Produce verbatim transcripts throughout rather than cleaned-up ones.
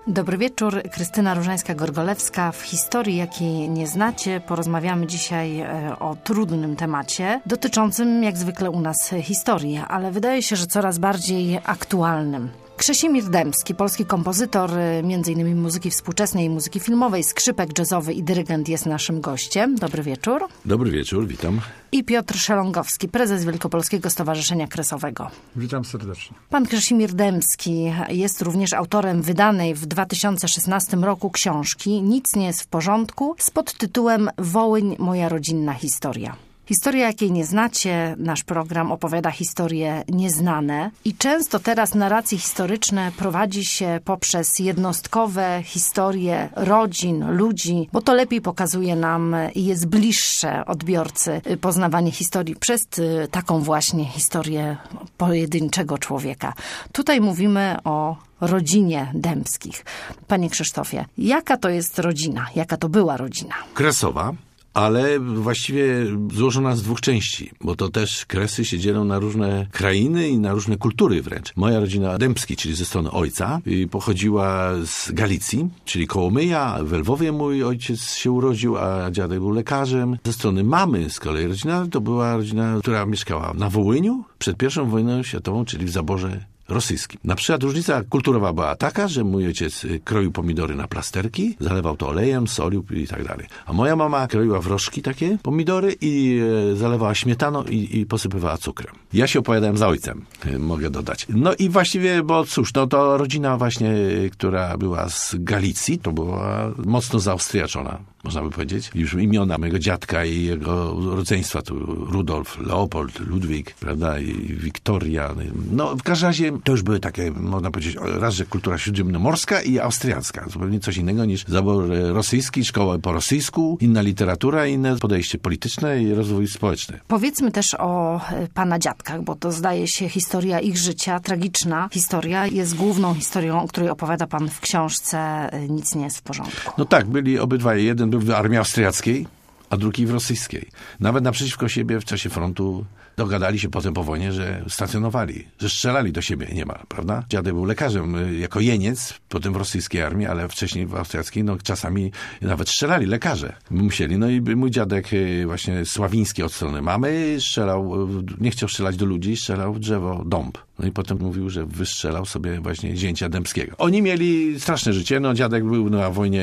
Dobry wieczór, Krystyna Różańska-Gorgolewska. W historii, jakiej nie znacie, porozmawiamy dzisiaj o trudnym temacie, dotyczącym jak zwykle u nas historii, ale wydaje się, że coraz bardziej aktualnym. Krzesimir Dębski, polski kompozytor, między innymi muzyki współczesnej i muzyki filmowej, skrzypek jazzowy i dyrygent jest naszym gościem. Dobry wieczór. Dobry wieczór, witam. I Piotr Szelongowski, prezes Wielkopolskiego Stowarzyszenia Kresowego. Witam serdecznie. Pan Krzesimir Dębski jest również autorem wydanej w dwa tysiące szesnastym roku książki Nic nie jest w porządku z podtytułem Wołyń, moja rodzinna historia. Historia, jakiej nie znacie, nasz program opowiada historie nieznane i często teraz narracje historyczne prowadzi się poprzez jednostkowe historie rodzin, ludzi, bo to lepiej pokazuje nam i jest bliższe odbiorcy poznawanie historii przez taką właśnie historię pojedynczego człowieka. Tutaj mówimy o rodzinie Dębskich. Panie Krzysztofie, jaka to jest rodzina? Jaka to była rodzina? Kresowa. Ale właściwie złożona z dwóch części, bo to też Kresy się dzielą na różne krainy i na różne kultury wręcz. Moja rodzina Dębski, czyli ze strony ojca, pochodziła z Galicji, czyli koło Myja. W Lwowie mój ojciec się urodził, a dziadek był lekarzem. Ze strony mamy z kolei rodzina to była rodzina, która mieszkała na Wołyniu przed pierwszą wojną światową, czyli w zaborze rosyjskim. Na przykład różnica kulturowa była taka, że mój ojciec kroił pomidory na plasterki, zalewał to olejem, solił i tak dalej. A moja mama kroiła wrożki takie pomidory i e, zalewała śmietaną i, i posypywała cukrem. Ja się opowiadałem za ojcem, e, mogę dodać. No i właściwie, bo cóż, no to rodzina właśnie, która była z Galicji, to była mocno zaaustriaczona, można by powiedzieć. Już imiona mojego dziadka i jego rodzeństwa, tu Rudolf, Leopold, Ludwik, prawda, i Wiktoria. No w każdym razie to już były takie, można powiedzieć, raz, że kultura śródziemnomorska i austriacka. Zupełnie coś innego niż zabór rosyjski, szkoła po rosyjsku, inna literatura, inne podejście polityczne i rozwój społeczny. Powiedzmy też o pana dziadkach, bo to zdaje się historia ich życia, tragiczna historia, jest główną historią, o której opowiada pan w książce Nic nie jest w porządku. No tak, byli obydwaj. Jeden był w armii austriackiej, a drugi w rosyjskiej. Nawet naprzeciwko siebie w czasie frontu dogadali się potem po wojnie, że stacjonowali, że strzelali do siebie niemal, prawda? Dziadek był lekarzem jako jeniec, potem w rosyjskiej armii, ale wcześniej w austriackiej, no czasami nawet strzelali lekarze. Musieli. No i mój dziadek właśnie sławiński od strony mamy strzelał, nie chciał strzelać do ludzi, strzelał w drzewo, dąb. No i potem mówił, że wystrzelał sobie właśnie zięcia Dębskiego. Oni mieli straszne życie. No dziadek był na wojnie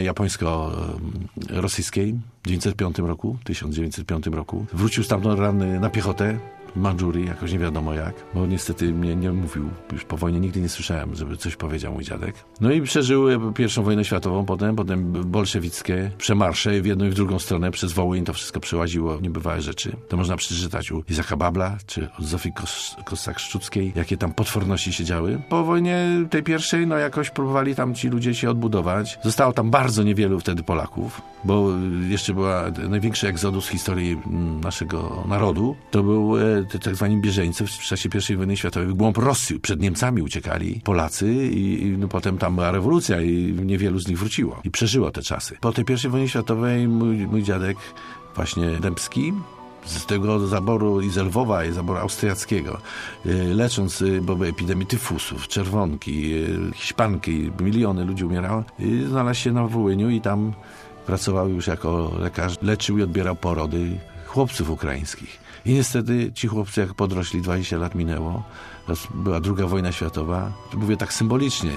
japońsko-rosyjskiej w dziewięćset piątym roku, tysiąc dziewięćset piątym roku. Wrócił stamtąd ranny na piechotę. W Mandżurii, jakoś nie wiadomo jak, bo niestety mnie nie mówił. Już po wojnie nigdy nie słyszałem, żeby coś powiedział mój dziadek. No i przeżył pierwszą wojnę światową, potem, potem bolszewickie przemarsze w jedną i w drugą stronę przez Wołyń to wszystko przełaziło, niebywałe rzeczy. To można przeczytać u Izaka Babla, czy od Zofii Kos- Kossak-Szczuckiej, jakie tam potworności się działy. Po wojnie tej pierwszej, no jakoś próbowali tam ci ludzie się odbudować. Zostało tam bardzo niewielu wtedy Polaków, bo jeszcze była największy egzodus w historii naszego narodu. To był te tak zwani bieżeńcy w czasie pierwszej wojny światowej w głąb Rosji. Przed Niemcami uciekali Polacy i, i no, potem tam była rewolucja i niewielu z nich wróciło i przeżyło te czasy. Po tej pierwszej wojnie światowej mój, mój dziadek właśnie Dębski z tego zaboru i z Lwowa i zaboru austriackiego, lecząc, bo były epidemii tyfusów, czerwonki, hiszpanki, miliony ludzi umierało, znalazł się na Wołyniu i tam pracował już jako lekarz, leczył i odbierał porody chłopców ukraińskich. I niestety ci chłopcy, jak podrośli, dwadzieścia lat minęło, była druga wojna światowa, mówię tak symbolicznie,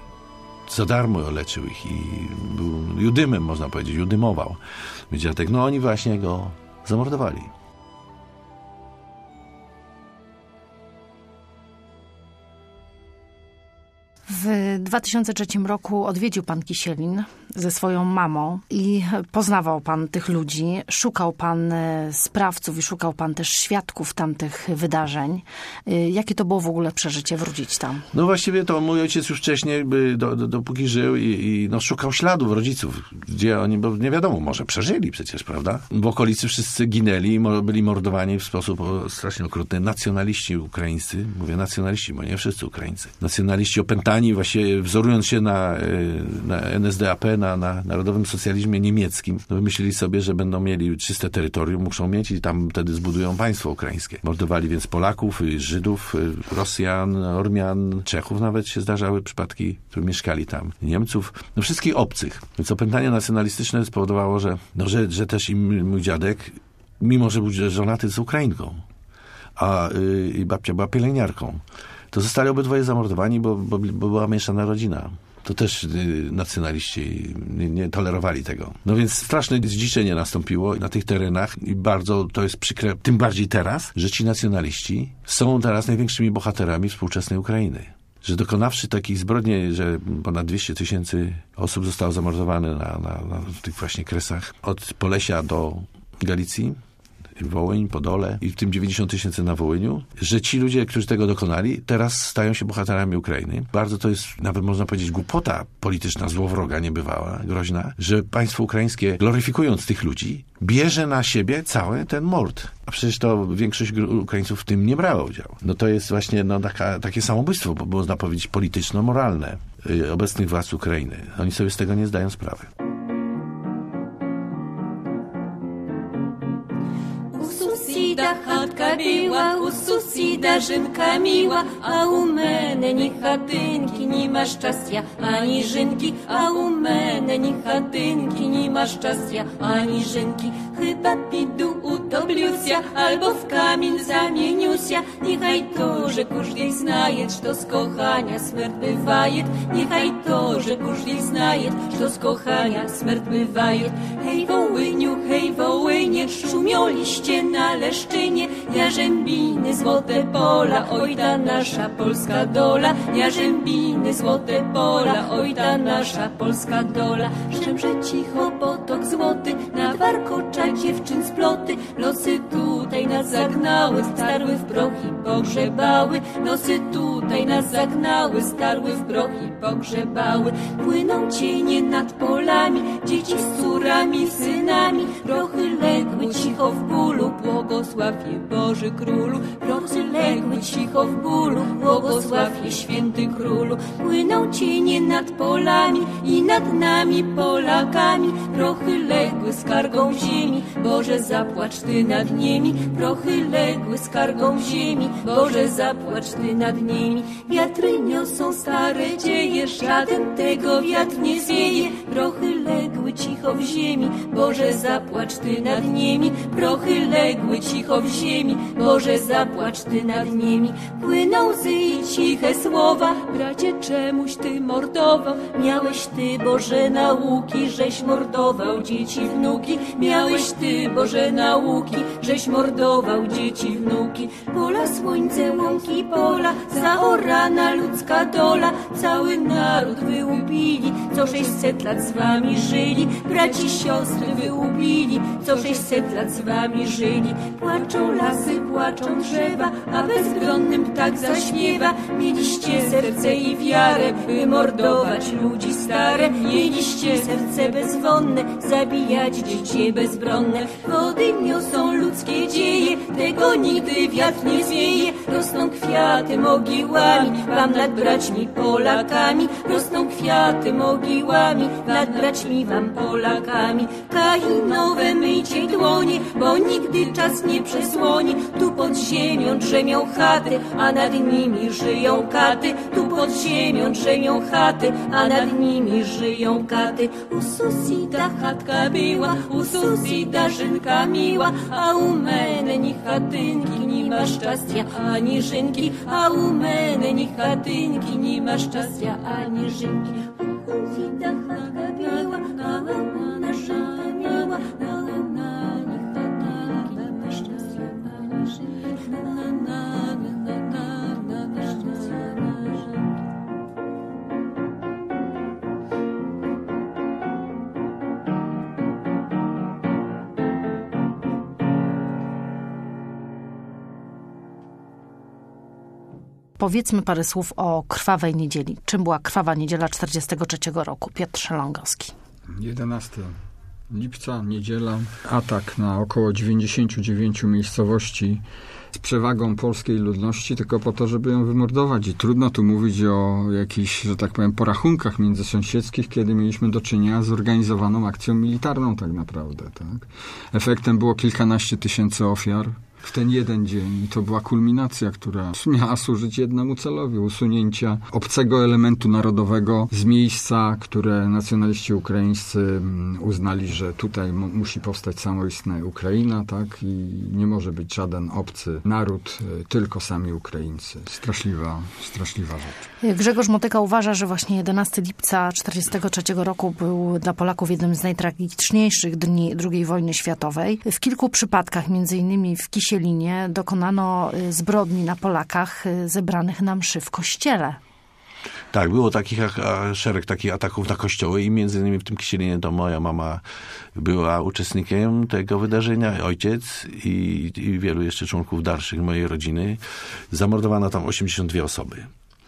za darmo leczył ich i był judymem, można powiedzieć, judymował. Dziadek, no oni właśnie go zamordowali. W dwa tysiące trzecim roku odwiedził pan Kisielin ze swoją mamą i poznawał pan tych ludzi, szukał pan sprawców i szukał pan też świadków tamtych wydarzeń. Jakie to było w ogóle przeżycie wrócić tam? No właściwie to mój ojciec już wcześniej, by, do, do, dopóki żył i, i no, szukał śladów rodziców, gdzie oni, bo nie wiadomo, może przeżyli przecież, prawda? W okolicy wszyscy ginęli, byli mordowani w sposób strasznie okrutny. Nacjonaliści ukraińscy, mówię nacjonaliści, bo nie wszyscy Ukraińcy. Nacjonaliści opętani, właśnie wzorując się na, na N S D A P, na na, na narodowym socjalizmie niemieckim, no wymyślili sobie, że będą mieli czyste terytorium, muszą mieć i tam wtedy zbudują państwo ukraińskie. Mordowali więc Polaków, Żydów, Rosjan, Ormian, Czechów nawet się zdarzały przypadki, którzy mieszkali tam, Niemców, no wszystkich obcych. Więc opętanie nacjonalistyczne spowodowało, że, no, że, że też i mój dziadek, mimo że był żonaty z Ukrainką, a y, babcia była pielęgniarką, to zostali obydwoje zamordowani, bo, bo, bo była mieszana rodzina. To też y, nacjonaliści nie, nie tolerowali tego. No więc straszne zdziczenie nastąpiło na tych terenach i bardzo to jest przykre, tym bardziej teraz, że ci nacjonaliści są teraz największymi bohaterami współczesnej Ukrainy. Że dokonawszy takich zbrodni, że ponad dwieście tysięcy osób zostało zamordowane na, na, na tych właśnie kresach od Polesia do Galicji, Wołyń, Podole i w tym dziewięćdziesiąt tysięcy na Wołyniu, że ci ludzie, którzy tego dokonali, teraz stają się bohaterami Ukrainy. Bardzo to jest, nawet można powiedzieć, głupota polityczna, złowroga, niebywała, groźna, że państwo ukraińskie, gloryfikując tych ludzi, bierze na siebie cały ten mord. A przecież to większość Ukraińców w tym nie brała udziału. No to jest właśnie no, taka, takie samobójstwo, bo można powiedzieć polityczno-moralne yy, obecnych władz Ukrainy. Oni sobie z tego nie zdają sprawy. Сусіда хатка біла, у сусіда жінка міла, а у мене ні хатинки, ні щастя, ані жінки, а у мене ні хатинки, ні щастя, ані жінки. Chyba піду утоплюся, albo w kamień zamieniuся. Niechaj to, że każdy znaje, że z kochania śmierć bywaje. Niechaj to, że każdy znaje, że z kochania śmierć bywaje. Hej Wołyniu, hej Wołynie, szumioliście na Leszczynie. Jarzębiny, złote pola, oj ta nasza polska dola. Jarzębiny, złote pola, oj ta nasza polska dola. Szczemrze cicho potok złoty, na warkocza dziewczyn sploty. Losy tutaj nas zagnały, starły w proch i pogrzebały. Losy tutaj nas zagnały, starły w proch i pogrzebały. Płyną cienie nad polami, dzieci z córami, synami. Prochy legły cicho w bólu, błogosław je Boży Królu. Prochy legły cicho w bólu, błogosław je Święty Królu. Płyną cienie nad polami i nad nami Polakami. Prochy legły skargą ziemi, Boże zapłacz Ty nad nimi. Prochy legły skargą ziemi, Boże zapłacz Ty nad nimi. Wiatry niosą stare dzieje, żaden tego wiatr nie zwieje. Prochy legły cicho w ziemi, Boże zapłacz Ty nad nimi. Prochy legły cicho w ziemi, Boże zapłacz Ty nad nimi. Płyną łzy i ciche słowa, bracie czemuś Ty mordował? Miałeś Ty Boże nauki, żeś mordował dzieci wnuki. Miałeś Ty Boże nauki, żeś mordował dzieci wnuki. Pola, słońce, łąki, pola, zaorana ludzka dola. Cały naród wyubili, co sześćset lat z wami żyli. Braci, siostry wyubili, co sześćset lat z wami żyli. Płaczą lasy, płaczą drzewa, a bezbronnym ptak zaśpiewa. Mieliście serce i wiarę, by mordować ludzi stare. Mieliście serce bezwonne, zabijać dzieci bezbronne. Wody niosą ludzkie dzieje, tego nigdy wiatr nie zwieje. Rosną kwiaty mogiłami, wam nad braćmi Polakami. Rosną kwiaty mogiłami, nad braćmi wam Polakami. Kainowe myjcie dłonie, bo nigdy czas nie przesłoni. Tu pod ziemią drzemią chaty, a nad nimi żyją katy. Tu pod ziemią drzemią chaty, a nad nimi żyją katy. U susida chatka była, u susida żynka miła, a u mene ni chatynki, ni ma szczęścia, ani żynki. A u mene ni chatynki, ni ma szczęścia, ani żynki. U susida chatka była, a u mene żynka miła, a u mene ni chatynki, ni ma szczęścia, ani żynki. Na, na, na, na, na, na, na szczęścia, ani żynki. Powiedzmy parę słów o Krwawej Niedzieli. Czym była Krwawa Niedziela czterdziestego trzeciego roku? Piotr Szelongowski. jedenastego lipca, niedziela, atak na około dziewięćdziesiąt dziewięć miejscowości z przewagą polskiej ludności tylko po to, żeby ją wymordować. I trudno tu mówić o jakichś, że tak powiem, porachunkach międzysąsiedzkich, kiedy mieliśmy do czynienia z zorganizowaną akcją militarną tak naprawdę. Tak? Efektem było kilkanaście tysięcy ofiar w ten jeden dzień. I to była kulminacja, która miała służyć jednemu celowi, usunięcia obcego elementu narodowego z miejsca, które nacjonaliści ukraińscy uznali, że tutaj m- musi powstać samoistna Ukraina, tak? I nie może być żaden obcy naród, tylko sami Ukraińcy. Straszliwa, straszliwa rzecz. Grzegorz Motyka uważa, że właśnie jedenastego lipca tysiąc dziewięćset czterdziestego trzeciego roku był dla Polaków jednym z najtragiczniejszych dni drugiej wojny światowej. W kilku przypadkach, między innymi w Kisielinie, dokonano zbrodni na Polakach zebranych na mszy w kościele. Tak, było takich, szereg takich ataków na kościoły i między innymi w tym Kisielinie to moja mama była uczestnikiem tego wydarzenia, ojciec i, i wielu jeszcze członków dalszych mojej rodziny. Zamordowano tam osiemdziesiąt dwie osoby.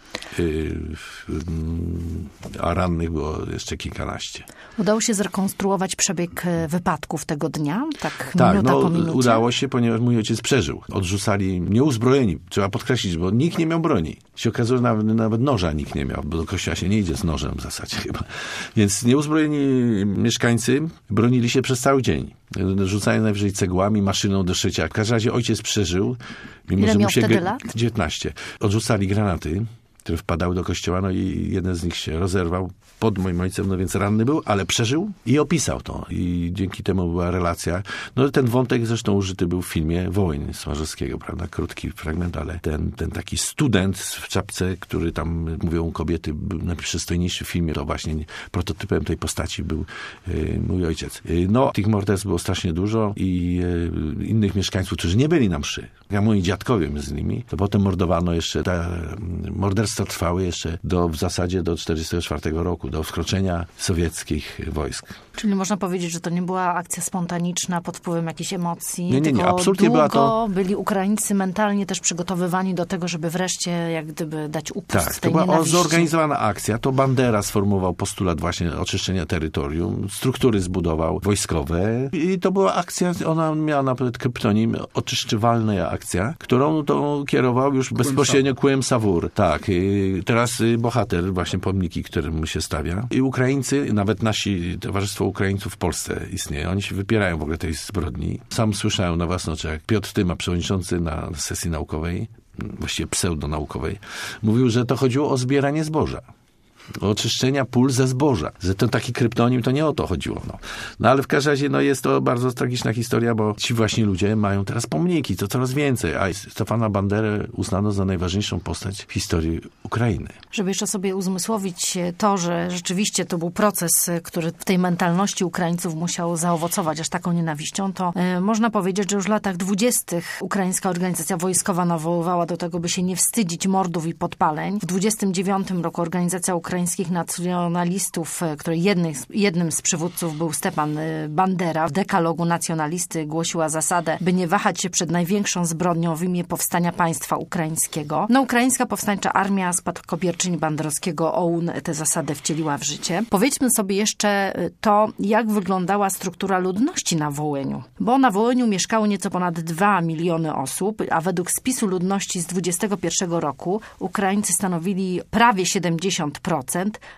A rannych było jeszcze kilkanaście. Udało się zrekonstruować przebieg wypadków tego dnia? Tak, tak minuta no, po minucie? Udało się, ponieważ mój ojciec przeżył. Odrzucali nieuzbrojeni, trzeba podkreślić, bo nikt nie miał broni. Się okazuje, że nawet, nawet noża nikt nie miał, bo do kościoła się nie idzie z nożem w zasadzie chyba. Więc nieuzbrojeni mieszkańcy bronili się przez cały dzień. Rzucają najwyżej cegłami, maszyną do szycia. W każdym razie ojciec przeżył. Mimo, Ile że miał mu się wtedy ge- lat? dziewiętnaście. Odrzucali granaty, które wpadały do kościoła, no i jeden z nich się rozerwał pod moim ojcem, no więc ranny był, ale przeżył i opisał to. I dzięki temu była relacja. No ten wątek zresztą użyty był w filmie Wołyń Smarzowskiego, prawda? Krótki fragment, ale ten, ten taki student w czapce, który tam, mówią kobiety, był najprzystojniejszy w filmie, to właśnie prototypem tej postaci był y, mój ojciec. Y, no, tych morderstw było strasznie dużo i y, innych mieszkańców, którzy nie byli na mszy. Ja moi dziadkowie między innymi, to potem mordowano jeszcze, te morderstwa trwały jeszcze do, w zasadzie do czterdziestego czwartego roku, do wkroczenia sowieckich wojsk. Czyli można powiedzieć, że to nie była akcja spontaniczna pod wpływem jakichś emocji, nie, nie, nie. tylko Absolutnie długo była to... byli Ukraińcy mentalnie też przygotowywani do tego, żeby wreszcie jak gdyby dać upust tak, tej to była nienawiści. zorganizowana akcja. To Bandera sformułował postulat właśnie oczyszczenia terytorium, struktury zbudował wojskowe i to była akcja, ona miała nawet kryptonim oczyszczywalna akcja, którą to kierował już bezpośrednio Kłem Sawur. Tak, i teraz bohater, właśnie pomniki, którym się stawia. I Ukraińcy, nawet nasi, Towarzystwo Ukraińców w Polsce istnieje. Oni się wypierają w ogóle tej zbrodni. Sam słyszałem na własne oczy, jak Piotr Tyma, przewodniczący na sesji naukowej, właściwie pseudonaukowej, mówił, że to chodziło o zbieranie zboża. Oczyszczenia pól ze zboża. Że to taki kryptonim, to nie o to chodziło. No, no ale w każdym razie no, jest to bardzo tragiczna historia, bo ci właśnie ludzie mają teraz pomniki, to coraz więcej. A Stefana Banderę uznano za najważniejszą postać w historii Ukrainy. Żeby jeszcze sobie uzmysłowić to, że rzeczywiście to był proces, który w tej mentalności Ukraińców musiał zaowocować aż taką nienawiścią, to e, można powiedzieć, że już w latach dwudziestych ukraińska organizacja wojskowa nawoływała do tego, by się nie wstydzić mordów i podpaleń. W dwudziestym dziewiątym roku organizacja ukraińska ukraińskich nacjonalistów, której jednym, jednym z przywódców był Stepan Bandera, w dekalogu nacjonalisty głosiła zasadę, by nie wahać się przed największą zbrodnią w imię powstania państwa ukraińskiego. No, Ukraińska Powstańcza Armia Spadkobierczyń Banderowskiego O U N tę zasadę wcieliła w życie. Powiedzmy sobie jeszcze to, jak wyglądała struktura ludności na Wołyniu. Bo na Wołyniu mieszkało nieco ponad dwa miliony osób, a według spisu ludności z dwudziestego pierwszego roku Ukraińcy stanowili prawie siedemdziesiąt procent,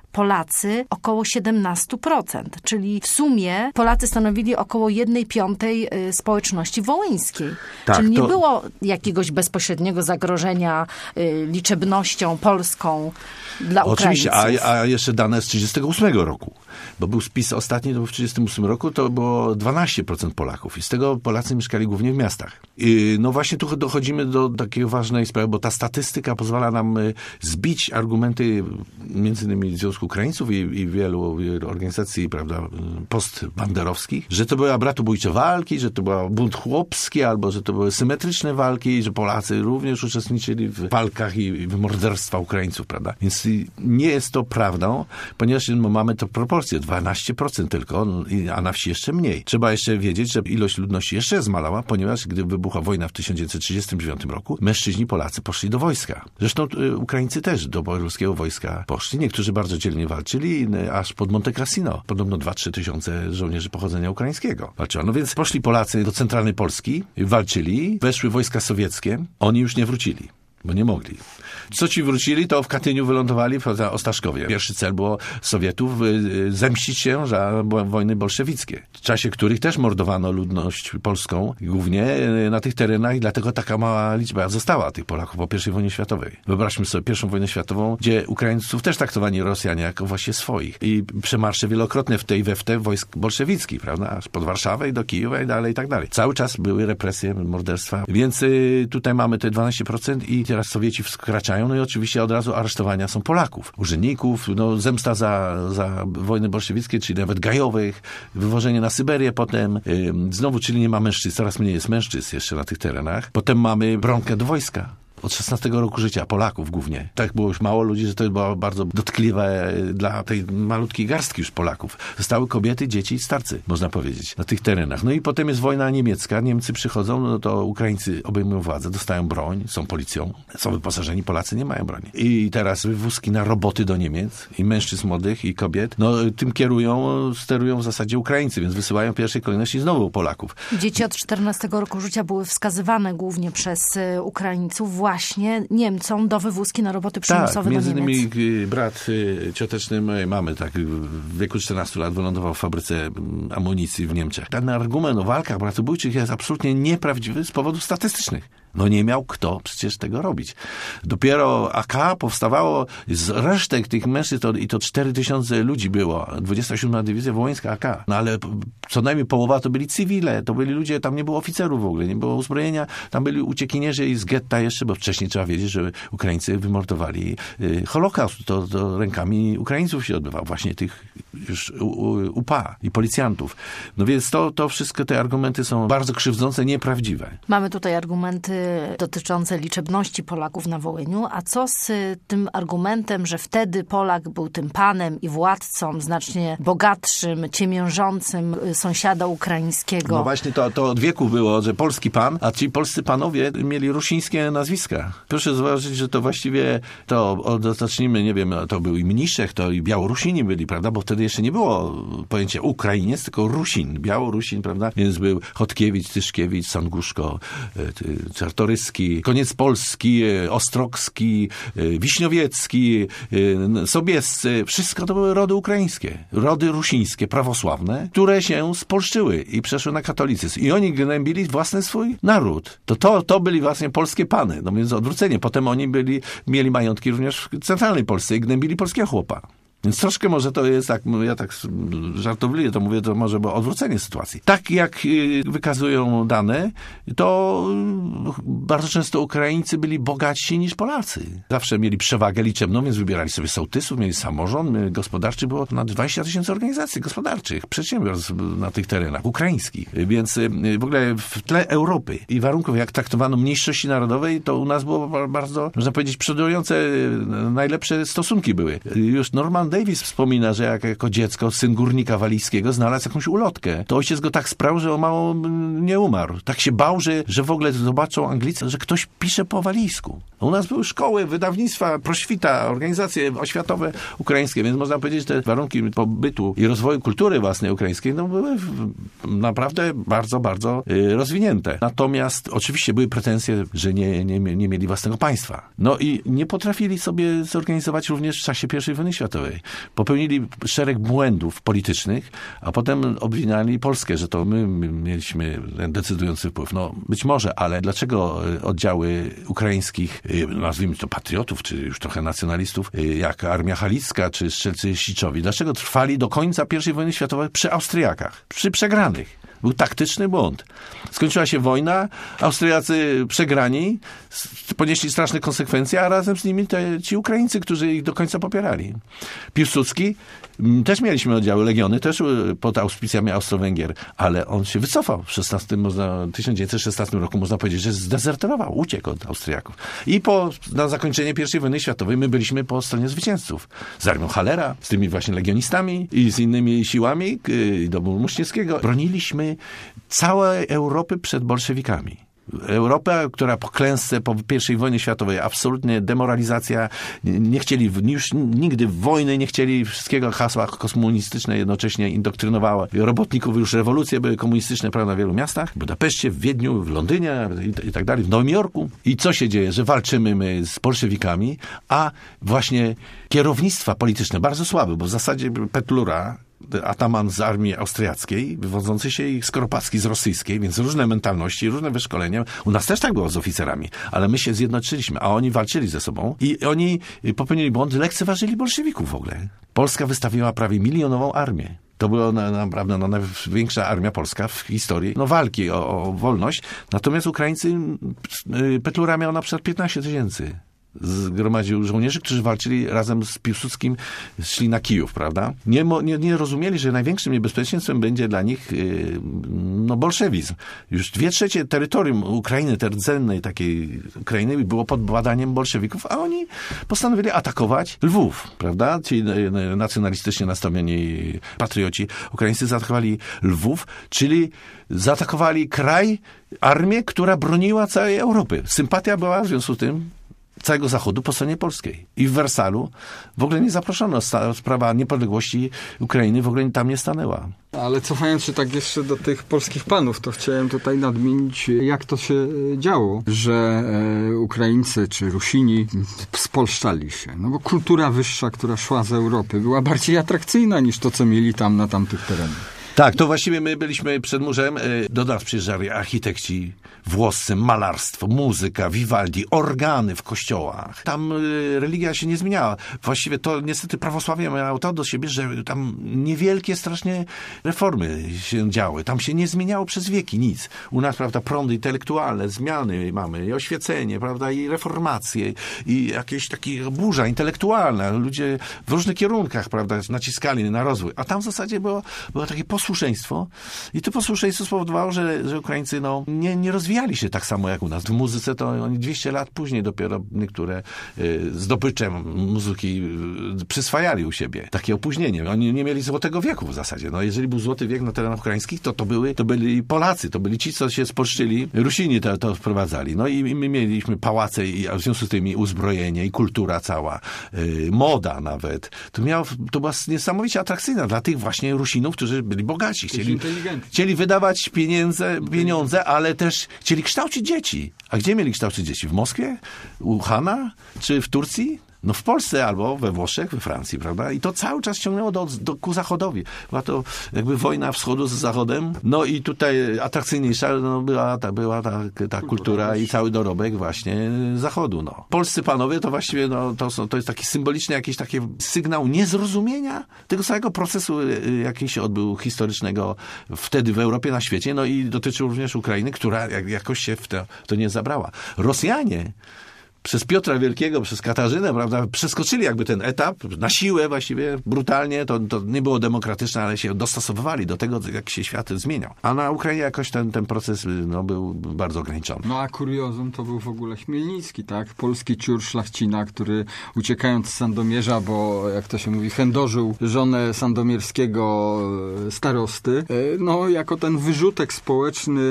Polacy około siedemnaście procent, czyli w sumie Polacy stanowili około jednej piątej społeczności wołyńskiej. Tak, czyli nie to... było jakiegoś bezpośredniego zagrożenia y, liczebnością polską dla Oczywiście, Ukraińców. a, a jeszcze dane z trzydziestego ósmego roku, bo był spis ostatni, to był w trzydziestym ósmym roku, to było dwanaście procent Polaków i z tego Polacy mieszkali głównie w miastach. I no właśnie tu dochodzimy do takiej ważnej sprawy, bo ta statystyka pozwala nam zbić argumenty między innymi Związku Ukraińców i, i wielu, wielu organizacji, prawda, postbanderowskich, że to były bratobójcze walki, że to był bunt chłopski, albo że to były symetryczne walki, że Polacy również uczestniczyli w walkach i w morderstwa Ukraińców, prawda. Więc nie jest to prawdą, ponieważ mamy to proporcje, dwanaście procent tylko, a na wsi jeszcze mniej. Trzeba jeszcze wiedzieć, że ilość ludności jeszcze zmalała, ponieważ gdy wybuchła wojna w tysiąc dziewięćset trzydziestym dziewiątym roku, mężczyźni Polacy poszli do wojska. Zresztą Ukraińcy też do polskiego wojska poszli. niektórzy bardzo dzielnie walczyli, aż pod Monte Cassino. Podobno dwa trzy tysiące żołnierzy pochodzenia ukraińskiego walczyło. No więc poszli Polacy do centralnej Polski, walczyli, weszły wojska sowieckie, oni już nie wrócili. Bo nie mogli. Co ci wrócili, to w Katyniu wylądowali w Ostaszkowie. Pierwszy cel było Sowietów zemścić się za wojny bolszewickie, w czasie których też mordowano ludność polską, głównie na tych terenach i dlatego taka mała liczba została tych Polaków po pierwszej wojnie światowej. Wyobraźmy sobie pierwszą wojnę światową, gdzie Ukraińców też traktowani Rosjanie jako właśnie swoich. I przemarsze wielokrotne w tej i we w te wojsk bolszewickich, prawda? Aż pod Warszawę i do Kijowa i dalej, i tak dalej. Cały czas były represje, morderstwa. Więc y, tutaj mamy te dwanaście procent i teraz Sowieci wkraczają, no i oczywiście od razu aresztowania są Polaków, urzędników, no zemsta za, za wojny bolszewickie, czyli nawet gajowych, wywożenie na Syberię potem, yy, znowu, czyli nie ma mężczyzn, coraz mniej jest mężczyzn jeszcze na tych terenach. Potem mamy bronkę do wojska. Od szesnastego roku życia, Polaków głównie. Tak było już mało ludzi, że to było bardzo dotkliwe dla tej malutkiej garstki już Polaków. Zostały kobiety, dzieci i starcy, można powiedzieć, na tych terenach. No i potem jest wojna niemiecka, Niemcy przychodzą, no to Ukraińcy obejmują władzę, dostają broń, są policją, są wyposażeni, Polacy nie mają broni. I teraz wywózki na roboty do Niemiec, i mężczyzn młodych, i kobiet, no tym kierują, sterują w zasadzie Ukraińcy, więc wysyłają w pierwszej kolejności znowu Polaków. Dzieci od czternastego roku życia były wskazywane głównie przez Ukraińców właśnie Niemcom do wywózki na roboty przymusowe tak, między do Niemiec. innymi brat cioteczny mojej mamy, tak, w wieku czternastu lat wylądował w fabryce amunicji w Niemczech. Ten argument o walkach bratobójczych jest absolutnie nieprawdziwy z powodów statystycznych. No nie miał kto przecież tego robić. Dopiero A K powstawało z resztek tych mężczyzn to, i to cztery tysiące ludzi było. dwudziesta siódma Dywizja Wołyńska A K. No ale co najmniej połowa to byli cywile, to byli ludzie, tam nie było oficerów w ogóle, nie było uzbrojenia, tam byli uciekinierzy i z getta jeszcze, bo wcześniej trzeba wiedzieć, że Ukraińcy wymordowali y, Holokaust. To, to rękami Ukraińców się odbywał, właśnie tych już u, u, U P A i policjantów. No więc to, to wszystko te argumenty są bardzo krzywdzące, nieprawdziwe. Mamy tutaj argumenty dotyczące liczebności Polaków na Wołyniu, a co z tym argumentem, że wtedy Polak był tym panem i władcą znacznie bogatszym, ciemiężącym sąsiada ukraińskiego? No właśnie to, to od wieku było, że polski pan, a ci polscy panowie mieli rusińskie nazwiska. Proszę zauważyć, że to właściwie, to zacznijmy, nie wiem, to był i Mniszek, to i Białorusini byli, prawda, bo wtedy jeszcze nie było pojęcia Ukrainiec, tylko Rusin, Białorusin, prawda, więc był Chodkiewicz, Tyszkiewicz, Sanguszko, Czartoryski, Koniec Polski, Ostrogski, Wiśniowiecki, Sobiescy, wszystko to były rody ukraińskie, rody rusińskie, prawosławne, które się spolszczyły i przeszły na katolicyzm. I oni gnębili własny swój naród. To, to, to byli właśnie polskie pany, no więc odwrócenie. Potem oni byli, mieli majątki również w centralnej Polsce i gnębili polskiego chłopa. Więc troszkę może to jest tak, ja tak żartobliwie to mówię, to może było odwrócenie sytuacji. Tak jak wykazują dane, to bardzo często Ukraińcy byli bogatsi niż Polacy. Zawsze mieli przewagę liczebną, więc wybierali sobie sołtysów, mieli samorząd gospodarczy, było ponad dwadzieścia tysięcy organizacji gospodarczych, przedsiębiorstw na tych terenach ukraińskich. Więc w ogóle w tle Europy i warunków, jak traktowano mniejszości narodowej, to u nas było bardzo, można powiedzieć, przodujące, najlepsze stosunki były. Już Norman Davis wspomina, że jak jako dziecko syn górnika walijskiego znalazł jakąś ulotkę. To ojciec go tak sprał, że on mało nie umarł. Tak się bał, że, że w ogóle zobaczą Anglicy, że ktoś pisze po walijsku. U nas były szkoły, wydawnictwa, proświta, organizacje oświatowe ukraińskie, więc można powiedzieć, że te warunki pobytu i rozwoju kultury własnej ukraińskiej no, były naprawdę bardzo, bardzo rozwinięte. Natomiast oczywiście były pretensje, że nie, nie, nie mieli własnego państwa. No i nie potrafili sobie zorganizować również w czasie pierwszej wojny światowej. Popełnili szereg błędów politycznych, a potem obwiniali Polskę, że to my mieliśmy decydujący wpływ. No być może, ale dlaczego oddziały ukraińskich, nazwijmy to patriotów, czy już trochę nacjonalistów, jak Armia Halicka, czy Strzelcy Siczowi, dlaczego trwali do końca pierwszej wojny światowej przy Austriakach, przy przegranych? Był taktyczny błąd. Skończyła się wojna, Austriacy przegrani, ponieśli straszne konsekwencje, a razem z nimi te, ci Ukraińcy, którzy ich do końca popierali. Piłsudski, też mieliśmy oddziały, legiony, też pod auspicjami Austro-Węgier, ale on się wycofał. W szesnastym, można, tysiąc dziewięćset szesnastym roku można powiedzieć, że zdezerterował, uciekł od Austriaków. I po, na zakończenie pierwszej wojny światowej my byliśmy po stronie zwycięzców. Z armią Hallera, z tymi właśnie legionistami i z innymi siłami domu Muśniewskiego. Broniliśmy całej Europy przed bolszewikami. Europa, która po klęsce, po pierwszej wojnie światowej, absolutnie demoralizacja, nie, nie chcieli, już nigdy wojny, nie chcieli, wszystkiego hasła komunistyczne jednocześnie indoktrynowało robotników, już rewolucje były komunistyczne, prawda, w wielu miastach, w Budapeszcie, w Wiedniu, w Londynie i, i tak dalej, w Nowym Jorku. I co się dzieje? Że walczymy my z bolszewikami, a właśnie kierownictwa polityczne bardzo słabe, bo w zasadzie Petlura, ataman z armii austriackiej, wywodzący się i Skoropadzki z rosyjskiej, więc różne mentalności, różne wyszkolenia. U nas też tak było z oficerami, ale my się zjednoczyliśmy, a oni walczyli ze sobą i oni popełnili błąd, lekceważyli bolszewików w ogóle. Polska wystawiła prawie milionową armię. To była naprawdę no, największa armia polska w historii no, walki o, o wolność. Natomiast Ukraińcy, Petlura miał na przykład piętnaście tysięcy. Zgromadził żołnierzy, którzy walczyli razem z Piłsudskim, szli na Kijów, prawda? Nie, nie, nie rozumieli, że największym niebezpieczeństwem będzie dla nich yy, no, bolszewizm. Już dwie trzecie terytorium Ukrainy, rdzennej takiej Ukrainy było pod badaniem bolszewików, a oni postanowili atakować Lwów, prawda? Ci nacjonalistycznie nastawieni patrioci ukraińscy zaatakowali Lwów, czyli zaatakowali kraj, armię, która broniła całej Europy. Sympatia była w związku z tym całego Zachodu po stronie polskiej. I w Wersalu w ogóle nie zaproszono. Sprawa niepodległości Ukrainy w ogóle tam nie stanęła. Ale cofając się tak jeszcze do tych polskich panów, to chciałem tutaj nadmienić, jak to się działo, że e, Ukraińcy czy Rusini spolszczali się. No bo kultura wyższa, która szła z Europy, była bardziej atrakcyjna niż to, co mieli tam na tamtych terenach. Tak, to właściwie my byliśmy przed murzem, do nas przyjeżdżali architekci włoscy, malarstwo, muzyka, Vivaldi, organy w kościołach. Tam religia się nie zmieniała. Właściwie to niestety prawosławie miało to do siebie, że tam niewielkie strasznie reformy się działy. Tam się nie zmieniało przez wieki nic. U nas, prawda, prądy intelektualne, zmiany mamy, i oświecenie, prawda, i reformacje, i jakieś takie burza intelektualna. Ludzie w różnych kierunkach, prawda, naciskali na rozwój. A tam w zasadzie było, było takie posłuszeństwo i to posłuszeństwo spowodowało, że, że Ukraińcy no, nie, nie rozwijali się tak samo jak u nas. W muzyce to oni dwieście lat później dopiero niektóre y, zdobyczem muzyki y, przyswajali u siebie. Takie opóźnienie. Oni nie mieli złotego wieku w zasadzie. No, jeżeli był złoty wiek na terenach ukraińskich, to to, były, to byli Polacy, to byli ci, co się spolszczyli. Rusini to, to wprowadzali. No i, i my mieliśmy pałace i w związku z tym i uzbrojenie i kultura cała, y, moda nawet. To, miało, to była niesamowicie atrakcyjna dla tych właśnie Rusinów, którzy byli bogaci. Chcieli, chcieli wydawać pieniądze, pieniądze, ale też chcieli kształcić dzieci. A gdzie mieli kształcić dzieci? W Moskwie? U Hana? Czy w Turcji? No w Polsce albo we Włoszech, we Francji, prawda? I to cały czas ciągnęło do, do, ku Zachodowi. Była to jakby wojna wschodu z Zachodem. No i tutaj atrakcyjniejsza no, była, ta, była ta, ta kultura i cały dorobek właśnie Zachodu. No. Polscy panowie to właściwie no, to, są, to jest taki symboliczny jakiś taki sygnał niezrozumienia tego całego procesu, jaki się odbył historycznego wtedy w Europie, na świecie. No i dotyczył również Ukrainy, która jak, jakoś się w to, to nie zabrała. Rosjanie przez Piotra Wielkiego, przez Katarzynę, prawda, przeskoczyli jakby ten etap na siłę właściwie, brutalnie, to, to nie było demokratyczne, ale się dostosowywali do tego, jak się świat zmieniał. A na Ukrainie jakoś ten, ten proces no, był bardzo ograniczony. No a kuriozum to był w ogóle Chmielnicki, tak? Polski ciur szlachcina, który uciekając z Sandomierza, bo jak to się mówi, chędożył żonę sandomierskiego starosty, no jako ten wyrzutek społeczny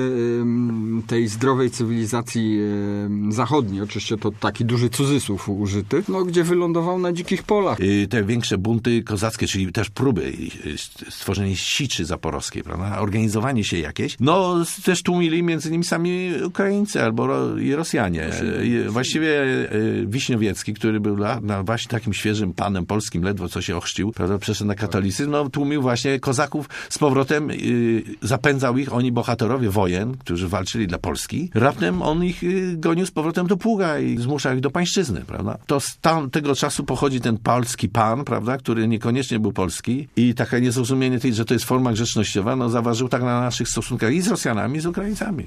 tej zdrowej cywilizacji zachodniej, oczywiście to taki duży cudzysłów użyty, no gdzie wylądował na dzikich polach. Te większe bunty kozackie, czyli też próby stworzenia siczy zaporowskiej, prawda? Organizowanie się jakieś, no też tłumili między nimi sami Ukraińcy albo i Rosjanie. Właściwie Wiśniowiecki, który był na właśnie takim świeżym panem polskim, ledwo co się ochrzcił, prawda? Przeszedł na katolicyzm, no tłumił właśnie kozaków z powrotem, zapędzał ich, oni bohaterowie wojen, którzy walczyli dla Polski. Raptem on ich gonił z powrotem do pługa i zmuszał ich do pańszczyzny, prawda? To z tamtego czasu pochodzi ten polski pan, prawda, który niekoniecznie był polski i takie niezrozumienie tej, że to jest forma grzecznościowa, no zaważył tak na naszych stosunkach i z Rosjanami, i z Ukraińcami.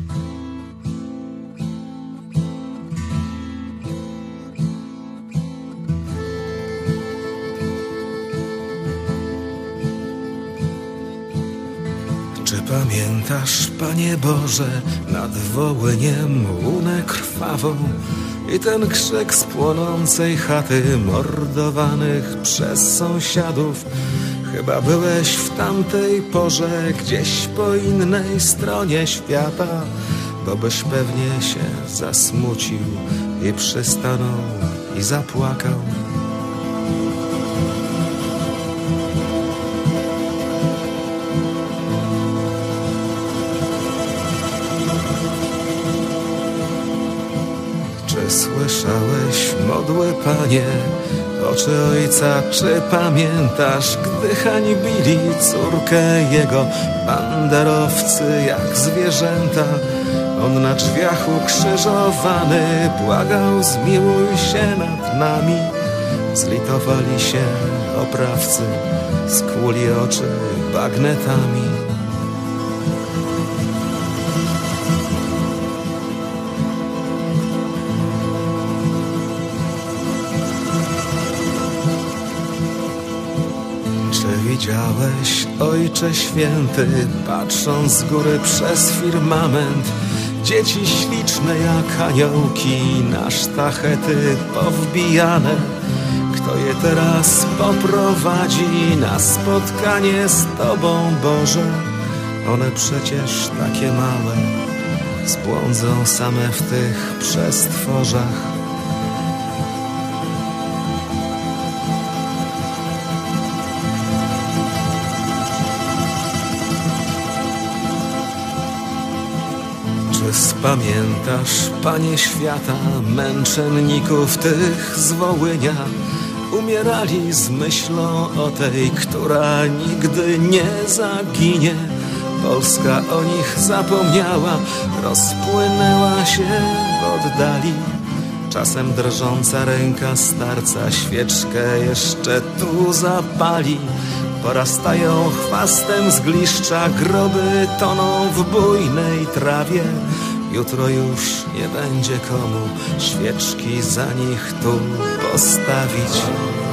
Czy pamiętasz, Panie Boże, nad Wołyniem łunę krwawą i ten krzyk z płonącej chaty mordowanych przez sąsiadów? Chyba byłeś w tamtej porze gdzieś po innej stronie świata. bo byś pewnie się zasmucił i przystanął i zapłakał. Czy słyszałeś modły, Panie, oczy Ojca, czy pamiętasz, gdy hańbili córkę Jego banderowcy jak zwierzęta? On na drzwiach ukrzyżowany błagał, zmiłuj się nad nami. Zlitowali się oprawcy, skłuli oczy bagnetami. Widziałeś, Ojcze Święty, patrząc z góry przez firmament, dzieci śliczne jak aniołki na sztachety powbijane. Kto je teraz poprowadzi na spotkanie z Tobą, Boże? One przecież takie małe, zbłądzą same w tych przestworzach. Pamiętasz, Panie świata, męczenników tych z Wołynia? Umierali z myślą o tej, która nigdy nie zaginie. Polska o nich zapomniała, rozpłynęła się w oddali. Czasem drżąca ręka starca świeczkę jeszcze tu zapali. Porastają chwastem zgliszcza, groby toną w bujnej trawie. Jutro już nie będzie komu świeczki za nich tu postawić.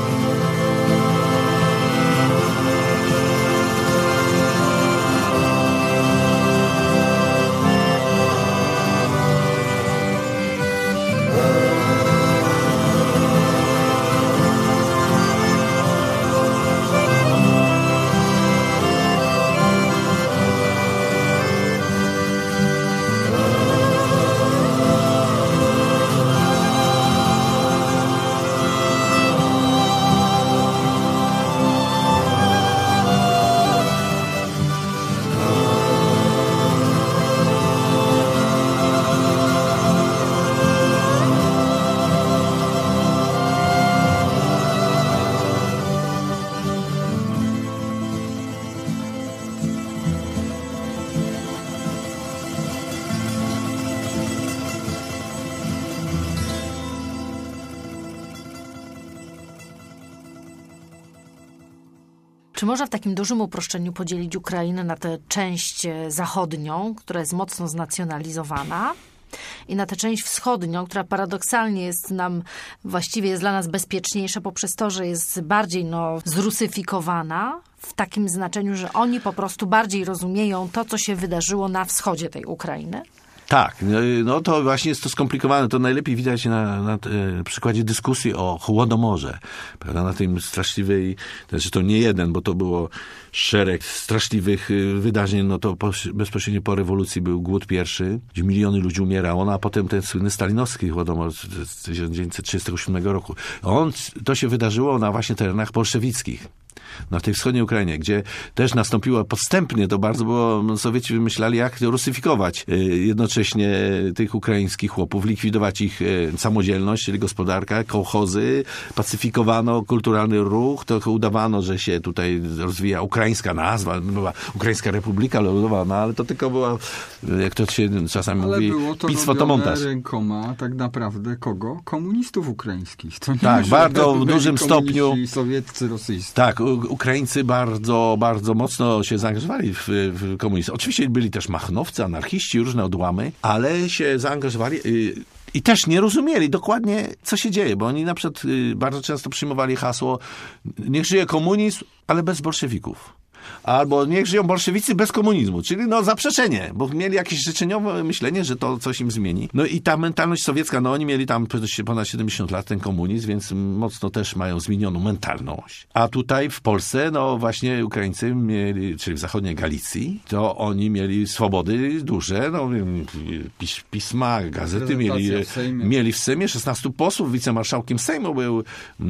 Czy można w takim dużym uproszczeniu podzielić Ukrainę na tę część zachodnią, która jest mocno znacjonalizowana, i na tę część wschodnią, która paradoksalnie jest nam, właściwie jest dla nas bezpieczniejsza poprzez to, że jest bardziej no, zrusyfikowana, w takim znaczeniu, że oni po prostu bardziej rozumieją to, co się wydarzyło na wschodzie tej Ukrainy? Tak, no to właśnie jest to skomplikowane. To najlepiej widać na, na e, przykładzie dyskusji o Chłodomorze. Prawda? Na tym straszliwej, znaczy to nie jeden, bo to było szereg straszliwych wydarzeń. No to po, bezpośrednio po rewolucji był głód pierwszy, gdzie miliony ludzi umierało, no a potem ten słynny stalinowski Chłodomor z tysiąc dziewięćset trzydziestego siódmego roku. On, to się wydarzyło na właśnie terenach bolszewickich. Na tej wschodniej Ukrainie, gdzie też nastąpiło podstępnie, to bardzo było, Sowieci wymyślali, jak rusyfikować jednocześnie tych ukraińskich chłopów, likwidować ich samodzielność, czyli gospodarkę, kołchozy, pacyfikowano kulturalny ruch, to udawano, że się tutaj rozwija ukraińska nazwa, była Ukraińska Republika Ludowa, no ale to tylko była, jak to się czasami ale mówi, było to pistwo to montaż. rękoma tak naprawdę kogo? Komunistów ukraińskich. To nie tak, bardzo w dużym stopniu. Sowieccy, rosyjscy. Tak, Ukraińcy bardzo, bardzo mocno się zaangażowali w, w komunizm. Oczywiście byli też machnowcy, anarchiści, różne odłamy, ale się zaangażowali i, i też nie rozumieli dokładnie, co się dzieje, bo oni na przykład bardzo często przyjmowali hasło: niech żyje komunizm, ale bez bolszewików. albo niech żyją bolszewicy bez komunizmu, czyli no zaprzeczenie, bo mieli jakieś życzeniowe myślenie, że to coś im zmieni. No i ta mentalność sowiecka, no oni mieli tam ponad siedemdziesiąt lat ten komunizm, więc mocno też mają zmienioną mentalność. A tutaj w Polsce, no właśnie Ukraińcy mieli, czyli w zachodniej Galicji, to oni mieli swobody duże, no pis, pisma, gazety mieli w Sejmie. mieli w Sejmie szesnastu posłów, wicemarszałkiem Sejmu był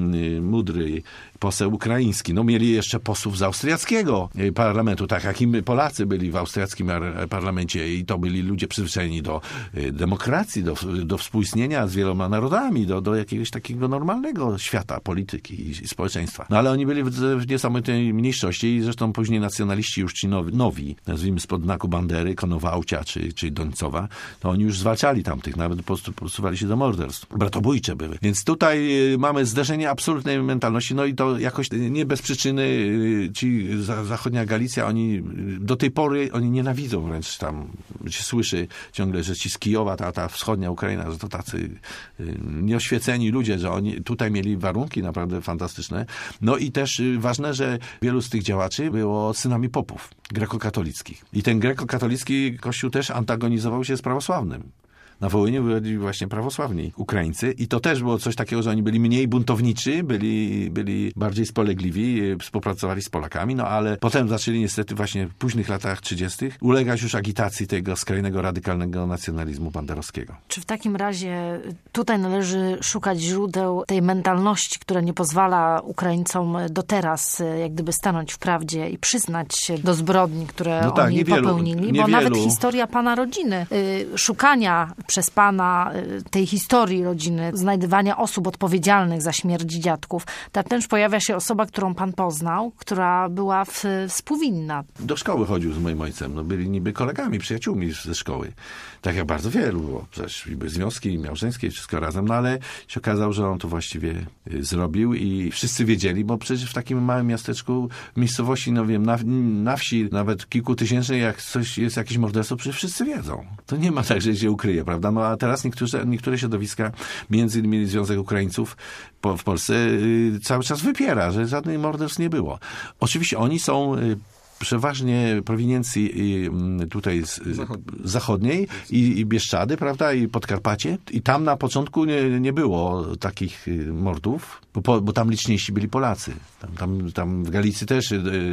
mądry poseł ukraiński. No mieli jeszcze posłów z austriackiego parlamentu, tak jak i my Polacy byli w austriackim parlamencie i to byli ludzie przyzwyczajeni do demokracji, do, do współistnienia z wieloma narodami, do, do jakiegoś takiego normalnego świata polityki i, i społeczeństwa. No ale oni byli w, w niesamowitej mniejszości i zresztą później nacjonaliści już ci nowi, nowi nazwijmy spod znaku Bandery, Konowałcia czy, czy Dońcowa, to oni już zwalczali tamtych, nawet po prostu posuwali się do morderstw. Bratobójcze były. Więc tutaj mamy zderzenie absolutnej mentalności, no i to jakoś nie bez przyczyny ci zachodnia Galicja, oni do tej pory, oni nienawidzą wręcz tam, się słyszy ciągle, że ci z Kijowa, ta, ta wschodnia Ukraina, że to tacy nieoświeceni ludzie, że oni tutaj mieli warunki naprawdę fantastyczne. No i też ważne, że wielu z tych działaczy było synami popów grekokatolickich. I ten grekokatolicki kościół też antagonizował się z prawosławnym. Na Wołyniu byli właśnie prawosławni Ukraińcy i to też było coś takiego, że oni byli mniej buntowniczy, byli, byli bardziej spolegliwi, współpracowali z Polakami, no ale potem zaczęli niestety właśnie w późnych latach trzydziestych ulegać już agitacji tego skrajnego, radykalnego nacjonalizmu banderowskiego. Czy w takim razie tutaj należy szukać źródeł tej mentalności, która nie pozwala Ukraińcom do teraz jak gdyby stanąć w prawdzie i przyznać się do zbrodni, które no tak, oni niewielu, popełnili? Bo niewielu. nawet historia pana rodziny, y, szukania przez pana tej historii rodziny, znajdywania osób odpowiedzialnych za śmierć dziadków. Tam też pojawia się osoba, którą pan poznał, która była w, współwinna. Do szkoły chodził z moim ojcem. No, byli niby kolegami, przyjaciółmi ze szkoły. Tak jak bardzo wielu było. Przecież były związki małżeńskie, wszystko razem. No ale się okazało, że on to właściwie zrobił i wszyscy wiedzieli, bo przecież w takim małym miasteczku, miejscowości, no wiem, na, na wsi, nawet kilkutysięcznej, jak coś jest jakieś morderstwo, przecież wszyscy wiedzą. To nie ma tak, że się ukryje, prawda? No a teraz niektóre, niektóre środowiska, między innymi Związek Ukraińców po, w Polsce y, cały czas wypiera, że żadnych morderstw nie było. Oczywiście oni są y, przeważnie prowiniencji tutaj z zachodniej i, i Bieszczady, prawda, i Podkarpacie. I tam na początku nie, nie było takich mordów, bo, bo tam liczniejsi byli Polacy. Tam, tam, tam w Galicji też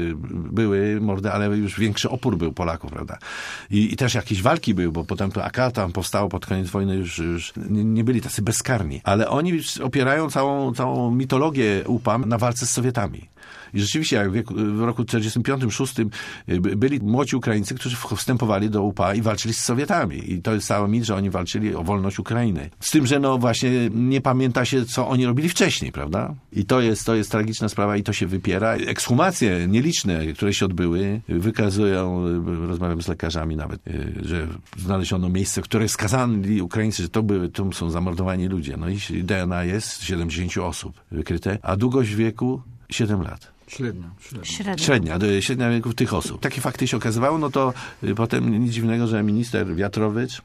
były mordy, ale już większy opór był Polaków, prawda. I, i też jakieś walki były, bo potem to A K tam powstało pod koniec wojny, już, już nie, nie byli tacy bezkarni. Ale oni opierają całą, całą mitologię U P A na walce z Sowietami. I rzeczywiście, jak w, wieku, w roku czterdziestym piątym szóstym byli młodzi Ukraińcy, którzy wstępowali do U P A i walczyli z Sowietami. I to jest cały mit, że oni walczyli o wolność Ukrainy. Z tym, że no właśnie nie pamięta się, co oni robili wcześniej, prawda? I to jest, to jest tragiczna sprawa i to się wypiera. Ekshumacje nieliczne, które się odbyły, wykazują, rozmawiam z lekarzami nawet, że znaleziono miejsce, w które skazali Ukraińcy, że to były, tu są zamordowani ludzie. No i D N A jest siedemdziesiąt osób wykryte, a długość wieku siedem lat. Średnia. Średnia. Średnia. Średnia, średnia wieku tych osób. Takie fakty się okazywało, no to potem nic dziwnego, że minister Wiatrowicz,